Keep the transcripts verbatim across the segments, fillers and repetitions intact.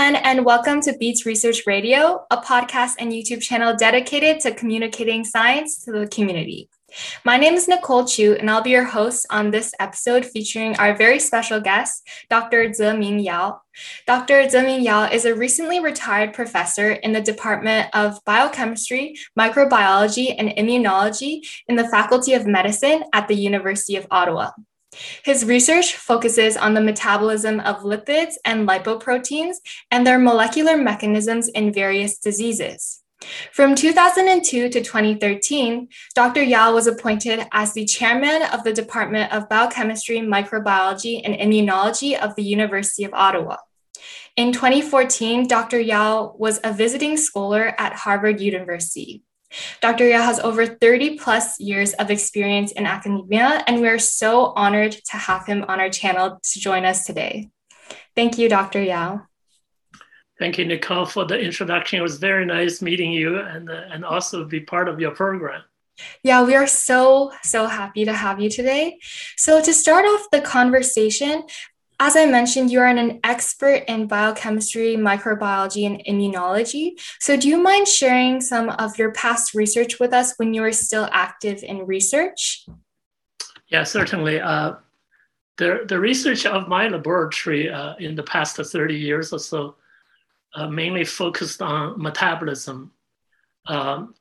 everyone, and welcome to Beats Research Radio, a podcast and YouTube channel dedicated to communicating science to the community. My name is Nicole Chu, and I'll be your host on this episode featuring our very special guest, Doctor Zeming Yao. Doctor Zeming Yao is a recently retired professor in the Department of Biochemistry, Microbiology, and Immunology in the Faculty of Medicine at the University of Ottawa. His research focuses on the metabolism of lipids and lipoproteins and their molecular mechanisms in various diseases. From two thousand two to twenty thirteen, Doctor Yao was appointed as the chairman of the Department of Biochemistry, Microbiology, and Immunology of the University of Ottawa. In twenty fourteen, Doctor Yao was a visiting scholar at Harvard University. Doctor Yao has over thirty plus years of experience in academia, and we are so honored to have him on our channel to join us today. Thank you, Doctor Yao. Thank you, Nicole, for the introduction. It was very nice meeting you and, uh, and also be part of your program. Yeah, we are so, so happy to have you today. So to start off the conversation, as I mentioned, you are an expert in biochemistry, microbiology, and immunology. So do you mind sharing some of your past research with us when you were still active in research? Yeah, certainly. Uh, the, the research of my laboratory uh, in the past thirty years or so uh, mainly focused on metabolism um,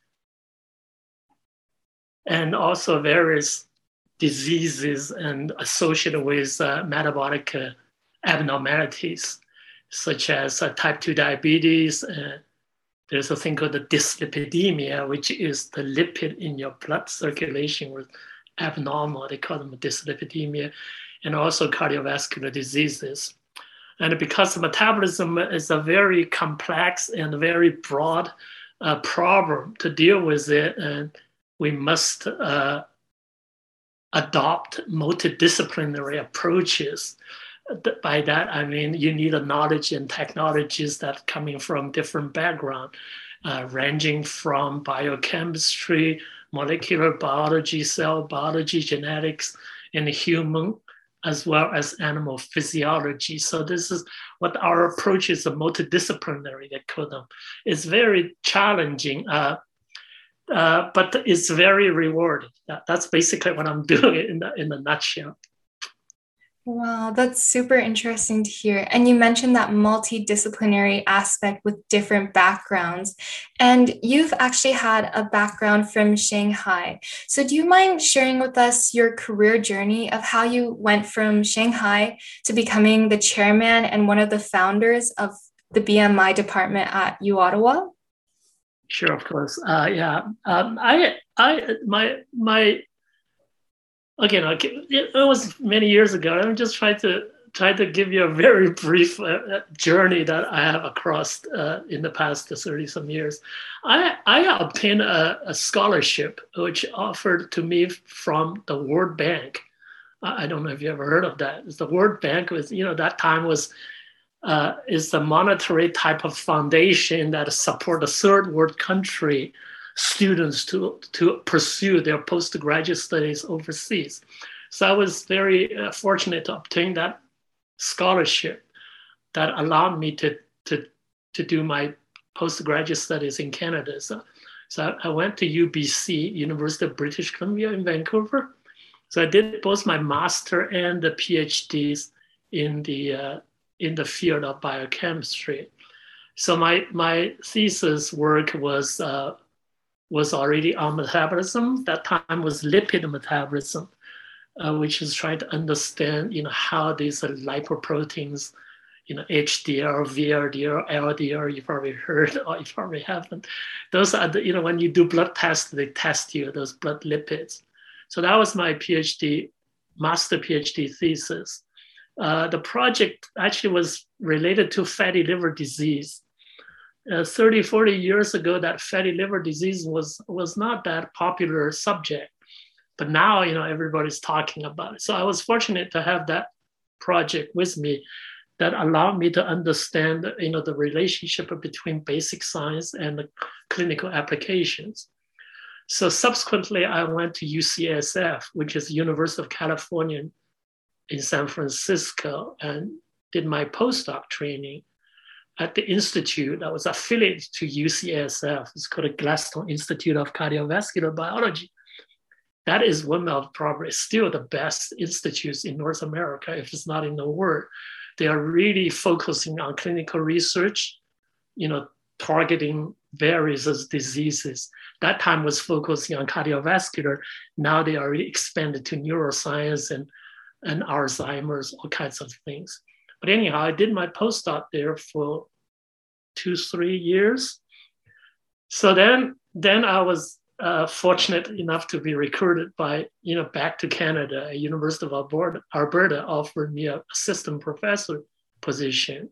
and also various diseases and associated with uh, metabolic uh, abnormalities, such as uh, type two diabetes. Uh, there's a thing called the dyslipidemia, which is the lipid in your blood circulation was abnormal. They call them dyslipidemia, and also cardiovascular diseases. And because metabolism is a very complex and very broad uh, problem to deal with it, and we must uh, adopt multidisciplinary approaches. By that, I mean, you need a knowledge and technologies that are coming from different backgrounds, uh, ranging from biochemistry, molecular biology, cell biology, genetics, and human, as well as animal physiology. So this is what our approach is, a multidisciplinary, they call them. It's very challenging. Uh, Uh, but it's very rewarding. That, that's basically what I'm doing in the, in a nutshell. Wow, that's super interesting to hear. And you mentioned that multidisciplinary aspect with different backgrounds. And you've actually had a background from Shanghai. So do you mind sharing with us your career journey of how you went from Shanghai to becoming the chairman and one of the founders of the B M I department at U Ottawa? Sure, of course. Uh, yeah, um, I, I, my, my. Again, it was many years ago. I'm just trying to try to give you a very brief uh, journey that I have across uh, in the past thirty some years. I, I obtained a, a scholarship which offered to me from the World Bank. I don't know if you ever heard of that. It's the World Bank was, you know, that time was. Uh, is the monetary type of foundation that support the third world country students to, to pursue their postgraduate studies overseas. So I was very uh, fortunate to obtain that scholarship that allowed me to, to, to do my postgraduate studies in Canada. So, so I went to U B C, University of British Columbia in Vancouver. So I did both my master and the PhDs in the uh, in the field of biochemistry. So my, my thesis work was, uh, was already on metabolism. That time was lipid metabolism, uh, which is trying to understand, you know, how these uh, lipoproteins, you know, H D L, V L D L, L D L, you probably heard or you probably haven't. Those are the, you know, when you do blood tests, they test you, those blood lipids. So that was my PhD, master PhD thesis. Uh, the project actually was related to fatty liver disease. Uh, thirty, forty years ago, that fatty liver disease was, was not that popular subject, but now, you know, everybody's talking about it. So I was fortunate to have that project with me that allowed me to understand, you know, the relationship between basic science and the clinical applications. So subsequently, I went to U C S F, which is University of California in San Francisco, and did my postdoc training. at the institute that was affiliated to U C S F. It's called the Gladstone Institute of Cardiovascular Biology. That is one of probably still the best institutes in North America, if it's not in the world. They are really focusing on clinical research, you know, targeting various diseases. That time was focusing on cardiovascular. Now they are expanded to neuroscience and, and Alzheimer's, all kinds of things. But anyhow, I did my postdoc there for two, three years. So then, then I was uh, fortunate enough to be recruited by, you know, back to Canada. University of Alberta, Alberta offered me an assistant professor position.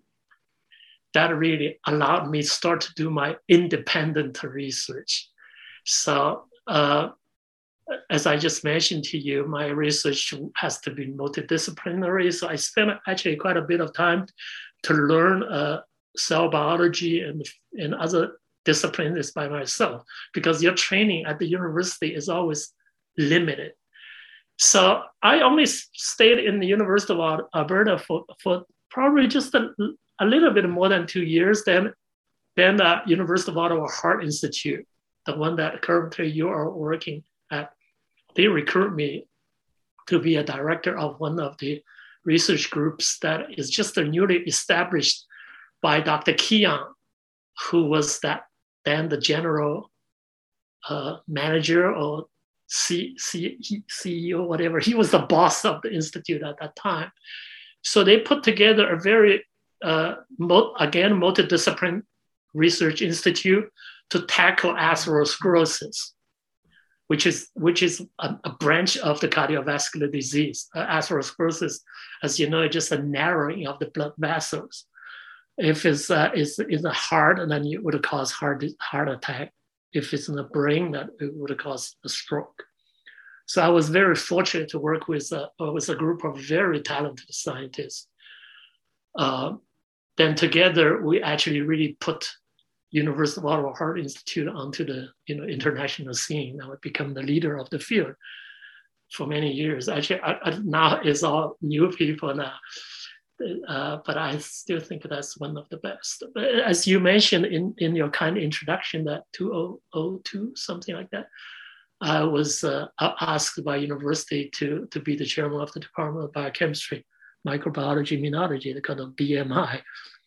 That really allowed me to start to do my independent research. So uh, as I just mentioned to you, my research has to be multidisciplinary. So I spent actually quite a bit of time to learn uh, cell biology and, and other disciplines by myself, because your training at the university is always limited. So I only stayed in the University of Alberta for, for probably just a, a little bit more than two years. Then, then the University of Ottawa Heart Institute, the one that currently you are working at, they recruit me to be a director of one of the research groups that is just newly established by Doctor Keon, who was that then the general uh, manager or C, C, C E O, whatever. He was the boss of the institute at that time. So they put together a very, uh, again, multidisciplinary research institute to tackle atherosclerosis, which is which is a, a branch of the cardiovascular disease. Uh, atherosclerosis, as you know, is just a narrowing of the blood vessels. If it's uh, is in the heart, then it would cause heart heart attack. If it's in the brain, that it would cause a stroke. So I was very fortunate to work with a, with a group of very talented scientists. Uh, then together, we actually really put University of Ottawa Heart Institute onto the you know international scene. I would become the leader of the field for many years. Actually, I, I, now it's all new people now. Uh, but I still think that's one of the best. As you mentioned in, in your kind introduction, that two thousand two, something like that, I was uh, asked by university to, to be the chairman of the Department of Biochemistry, Microbiology, Immunology, they call it B M I.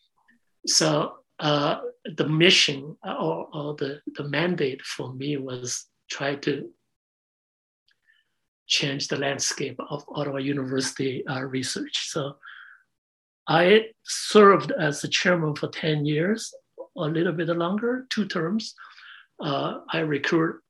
So uh, the mission or, or the, the mandate for me was try to change the landscape of Ottawa University uh, research. So I served as the chairman for ten years, a little bit longer, two terms. Uh, I recruit,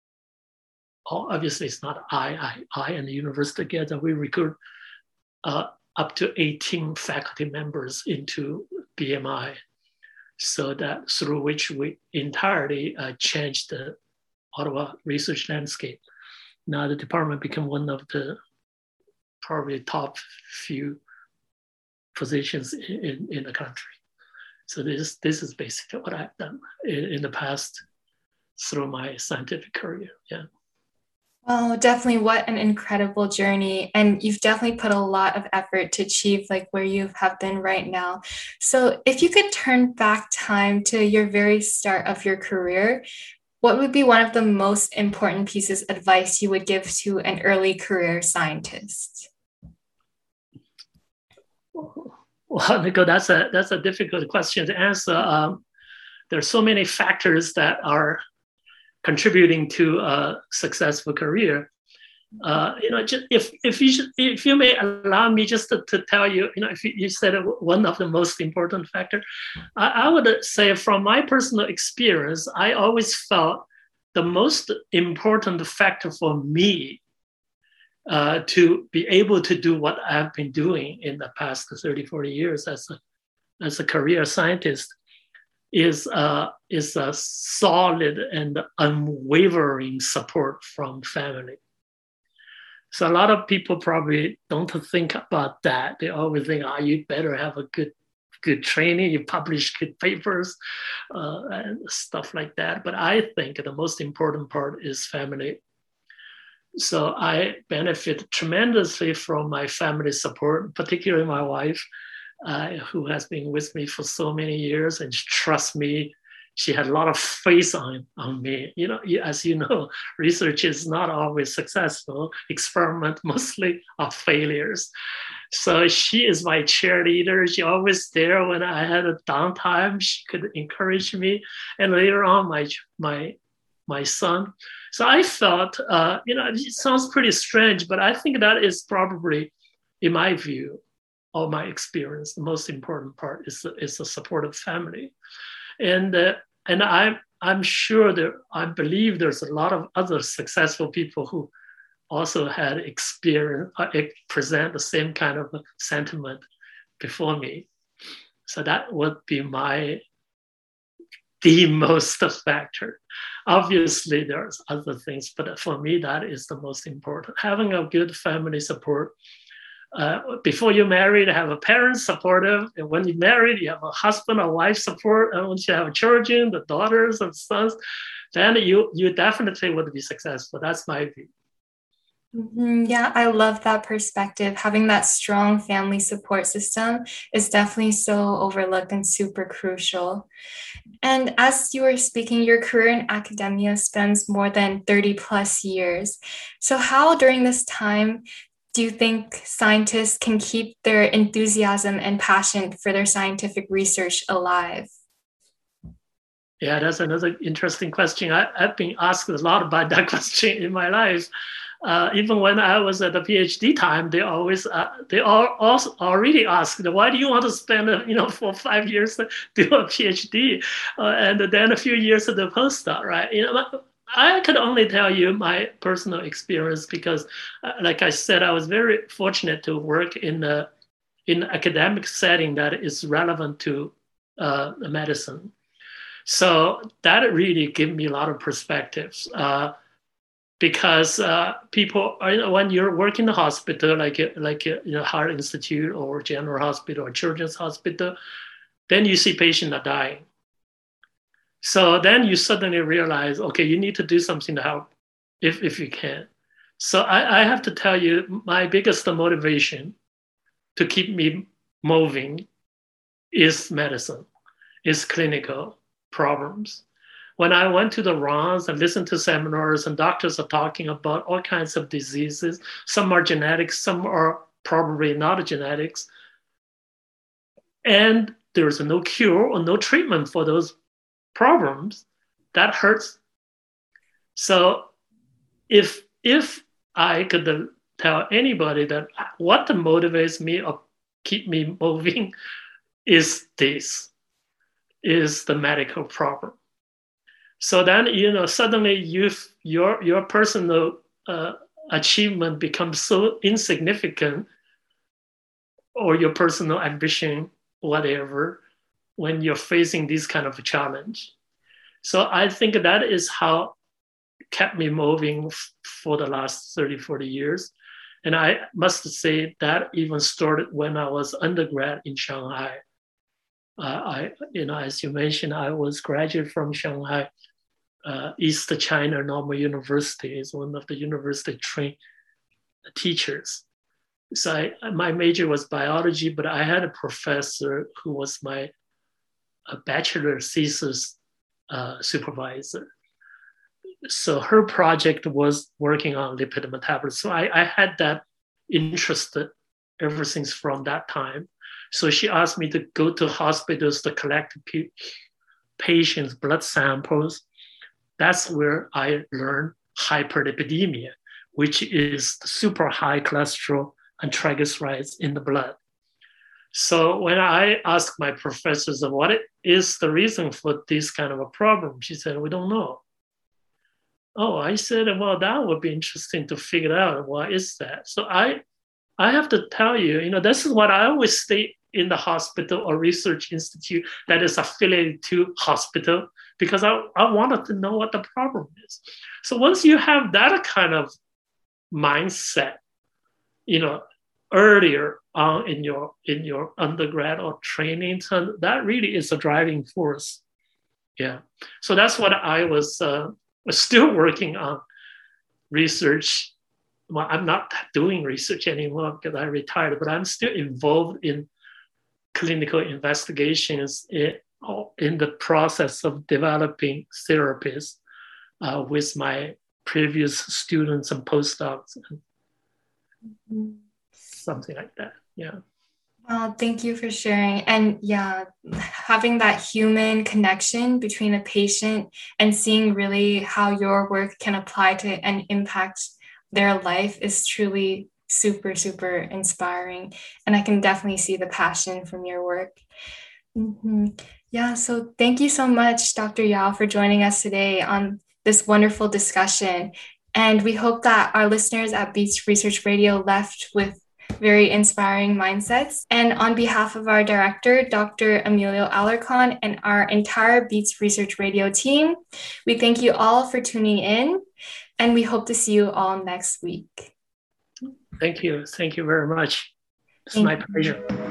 obviously it's not I, I, I and the university together, we recruit uh, up to eighteen faculty members into B M I. So that through which we entirely uh, changed the Ottawa research landscape. Now the department became one of the probably top few positions in, in the country. So this, this is basically what I've done in, in the past through my scientific career, yeah. Well, definitely what an incredible journey. And you've definitely put a lot of effort to achieve like where you have been right now. So if you could turn back time to your very start of your career, what would be one of the most important pieces of advice you would give to an early career scientist? Well, Nicole, that's a that's a difficult question to answer. Um, there are so many factors that are contributing to a successful career. Uh, you know, just if if you should, if you may allow me just to, to tell you, you know, if you, you said one of the most important factor, I, I would say from my personal experience, I always felt the most important factor for me Uh, to be able to do what I've been doing in the past thirty, forty years as a, as a career scientist is, uh, is a solid and unwavering support from family. So a lot of people probably don't think about that. They always think, oh, you better have a good, good training, you publish good papers uh, and stuff like that. But I think the most important part is family. So I benefit tremendously from my family support, particularly my wife. uh, who has been with me for so many years and trusts me. She had a lot of faith on, on me. You know, as you know, research is not always successful. Experiment mostly are failures. So she is my cheerleader. She always there when I had a downtime. She could encourage me. And later on, my my my son. So I felt, uh, you know, it sounds pretty strange, but I think that is probably, in my view, or my experience, the most important part is the, is the supportive family. And uh, and I'm I'm sure that I believe there's a lot of other successful people who also had experience uh, present the same kind of sentiment before me. So that would be my the most factor. Obviously, there's other things, but for me, that is the most important. Having a good family support. Uh, before you married, have a parent supportive. And when you married, you have a husband or wife support. And once you have children, the daughters and sons, then you, you definitely would be successful. That's my view. Mm-hmm. Yeah, I love that perspective. Having that strong family support system is definitely so overlooked and super crucial. And as you were speaking, your career in academia spans more than thirty plus years. So how during this time do you think scientists can keep their enthusiasm and passion for their scientific research alive? Yeah, that's another interesting question. I, I've been asked a lot about that question in my life. Uh, even when I was at the PhD time, they always uh, they all also already asked, why do you want to spend uh, you know for five years to do a PhD, uh, and then a few years at the postdoc, right? You know, I could only tell you my personal experience because, uh, like I said, I was very fortunate to work in a in an academic setting that is relevant to uh, medicine. So that really gave me a lot of perspectives. Uh, because uh, people, when you're working in the hospital, like like you know, Heart Institute or General Hospital or Children's Hospital, then you see patients are dying. So then you suddenly realize, okay, you need to do something to help, if if you can. So I, I have to tell you, my biggest motivation to keep me moving is medicine, is clinical problems. When I went to the rounds and listened to seminars and doctors are talking about all kinds of diseases, some are genetics, some are probably not genetics, and there's no cure or no treatment for those problems, that hurts. So if if I could tell anybody that what motivates me or keep me moving is this, is the medical problem. So then, you know, suddenly you your your personal uh, achievement becomes so insignificant, or your personal ambition, whatever, when you're facing this kind of a challenge. So I think that is how kept me moving f- for the last thirty, forty years. And I must say that even started when I was undergrad in Shanghai. Uh, I, you know, as you mentioned, I was graduate from Shanghai. Uh, East China Normal University is one of the university trained teachers. So I, my major was biology, but I had a professor who was my a bachelor thesis uh, supervisor. So her project was working on lipid metabolism. So I, I had that interest ever since from that time. So she asked me to go to hospitals to collect p- patients' blood samples. That's where I learned hyperlipidemia, which is super high cholesterol and triglycerides in the blood. So when I asked my professors what is the reason for this kind of a problem, she said, we don't know. Oh, I said, well, that would be interesting to figure out what is that. So I, I have to tell you, you know, this is what I always stay in the hospital or research institute that is affiliated to hospital, because I, I wanted to know what the problem is. So once you have that kind of mindset, you know, earlier on in your in your undergrad or training, so that really is a driving force. Yeah. So that's what I was uh, still working on research. Well, I'm not doing research anymore because I retired, but I'm still involved in clinical investigations in, in the process of developing therapies uh, with my previous students and postdocs, and mm-hmm. something like that. Yeah. Well, thank you for sharing. And yeah, having that human connection between a patient and seeing really how your work can apply to and impact their life is truly super, super inspiring. And I can definitely see the passion from your work. Mm-hmm. Yeah, so thank you so much, Doctor Yao, for joining us today on this wonderful discussion. And we hope that our listeners at Beats Research Radio left with very inspiring mindsets. And on behalf of our director, Doctor Emilio Alarcon, and our entire Beats Research Radio team, we thank you all for tuning in, and we hope to see you all next week. Thank you. Thank you very much. It's thank my you. pleasure.